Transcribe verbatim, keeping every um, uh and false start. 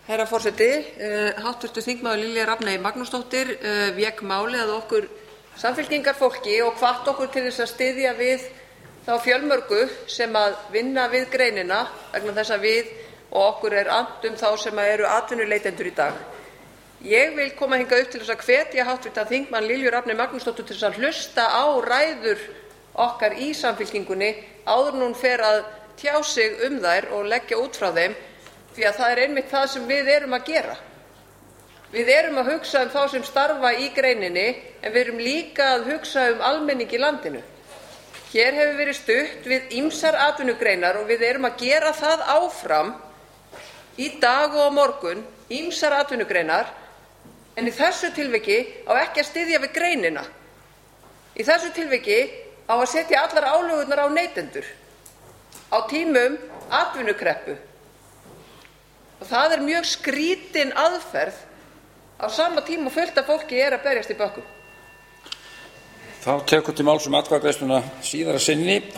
Herra forseti, háttvirtur þingmaður Lilja Rafney Magnúsdóttir vék máli að okkur samfylkingarfólki og hvatt okkur til þess að styðja við þá fjölmörgu sem að vinna við greinina vegna þess að við og okkur er annt um þá sem eru atvinnuleitendur í dag. Ég vil koma hingað upp til þess að hvetja háttvirtan þingmann Lilju Rafney Magnúsdóttur til þess að hlusta á ræður okkar í Samfylkingunni áður en hún fer að tjá sig um þær og leggja út frá þeim, því að það er einmitt það sem við erum að gera. Við erum að hugsa um þá sem starfa í greininni, en við erum líka að hugsa um almenning í landinu. Hér hefur verið stutt við ýmsar atvinnugreinar og við erum að gera það áfram í dag og á morgun, ýmsar atvinnugreinar, en í þessu tilviki á ekki að styðja við greinina. Í þessu tilviki á að setja allar álögurnar á neytendur á tímum atvinnukreppu. Og það er mjög skrítin aðferð á sama tíma og fullt af fólki er að berjast í bökkum. Þá tekur til máls um atkvæðagreiðsluna síðara sinni.